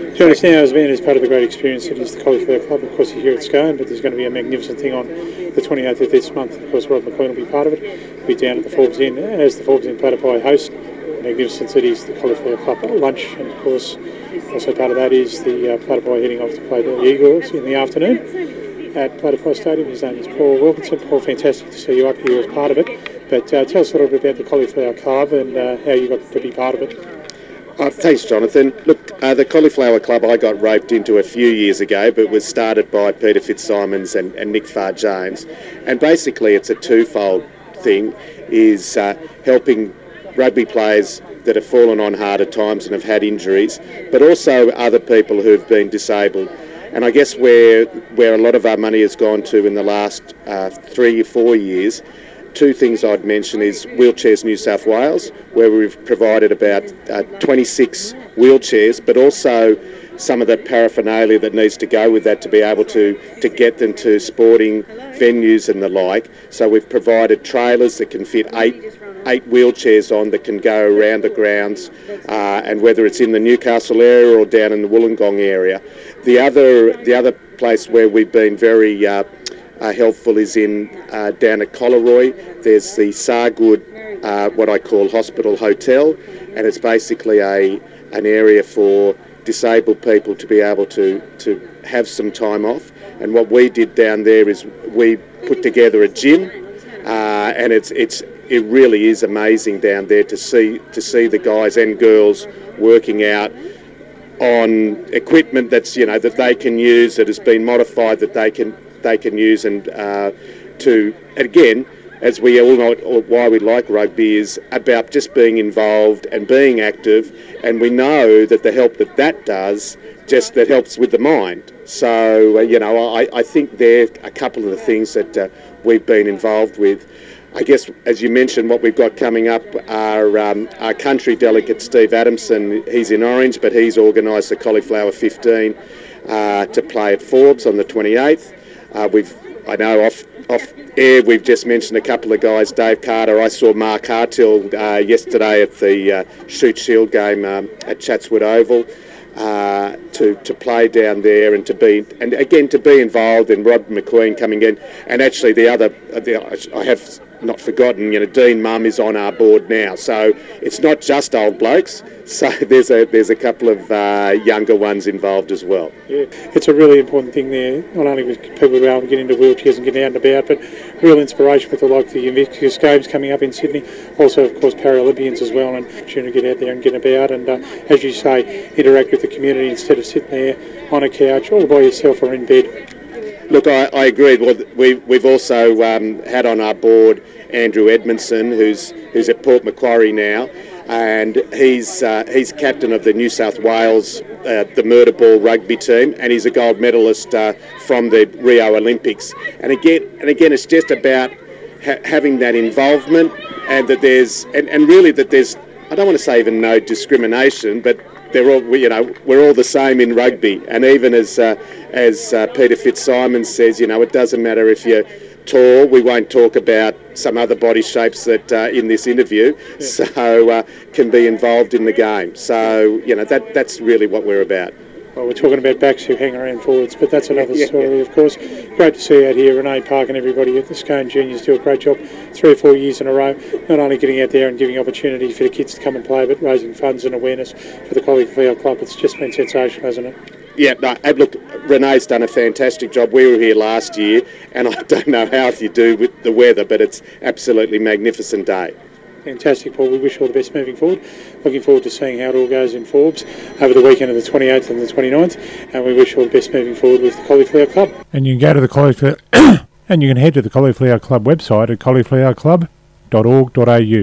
Do you understand as being as part of the great experience that is the Cauliflower Club? Of course, you're here at Scone, but there's going to be a magnificent thing on the 28th of this month. Of course, Rod McLean will be part of it. He'll be down at the Forbes Inn as the Forbes Inn Platypi host. The magnificent cities, the Cauliflower Club lunch, and of course, also part of that is the Platypi heading off to play the Eagles in the afternoon at Platypi Stadium. His name is Paul Wilkinson. Paul, fantastic to see you up here as part of it. But tell us a little bit about the Cauliflower Club and how you got to be part of it. Thanks, Jonathan. Look, the Cauliflower Club I got roped into a few years ago, but was started by Peter Fitzsimons and Nick Farr-Jones. And basically it's a twofold thing, is helping rugby players that have fallen on harder times and have had injuries, but also other people who've been disabled. And I guess where a lot of our money has gone to in the last 3 or 4 years, two things I'd mention is Wheelchairs New South Wales, where we've provided about 26 wheelchairs, but also some of the paraphernalia that needs to go with that to be able to get them to sporting venues and the like. So we've provided trailers that can fit eight wheelchairs on that can go around the grounds, and whether it's in the Newcastle area or down in the Wollongong area. The other place where we've been very helpful is in down at Collaroy. There's the Sargood, what I call hospital hotel, and it's basically an area for disabled people to be able to have some time off. And what we did down there is we put together a gym, and it really is amazing down there to see the guys and girls working out on equipment that's that they can use, that has been modified, that they can use, and again, as we all know, why we like rugby is about just being involved and being active, and we know that the help that does, just that helps with the mind. So, I think they're a couple of the things that we've been involved with. I guess, as you mentioned, what we've got coming up are our country delegate, Steve Adamson. He's in Orange, but he's organised the Cauliflower 15 to play at Forbes on the 28th. I know off air we've just mentioned a couple of guys. Dave Carter. I saw Mark Hartill yesterday at the Shoot Shield game at Chatswood Oval to play down there and to be involved. And Rod McQueen coming in, and actually I have not forgotten, Dean Mumm is on our board now, so it's not just old blokes. So there's a couple of younger ones involved as well. Yeah, it's a really important thing there, not only with people to be able to get into wheelchairs and get out and about, but real inspiration with the Invictus Games coming up in Sydney. Also, of course, Paralympians as well, and opportunity to get out there and get about and, as you say, interact with the community instead of sitting there on a couch all by yourself or in bed. Look, I agree. Well, we've also had on our board Andrew Edmondson, who's at Port Macquarie now, and he's captain of the New South Wales the murder ball rugby team, and he's a gold medalist from the Rio Olympics. And again, it's just about having that involvement, and that there's I don't want to say even no discrimination, but we're all the same in rugby. And even as Peter Fitzsimons says, it doesn't matter if you're tall. We won't talk about some other body shapes that in this interview, so can be involved in the game. So that's really what we're about. Well, we're talking about backs who hang around forwards, but that's another story, of course. Great to see you out here. Renee Park and everybody at the Scone Juniors do a great job 3 or 4 years in a row, not only getting out there and giving opportunity for the kids to come and play, but raising funds and awareness for the Cauliflower Club. It's just been sensational, hasn't it? Yeah, no, look, Renee's done a fantastic job. We were here last year, and I don't know how you do with the weather, but it's absolutely magnificent day. Fantastic, Paul. We wish you all the best moving forward. Looking forward to seeing how it all goes in Forbes over the weekend of the 28th and the 29th, and we wish you all the best moving forward with the Cauliflower Club. And you can go to the Cauliflower and you can head to the Cauliflower Club website at cauliflowerclub.org.au.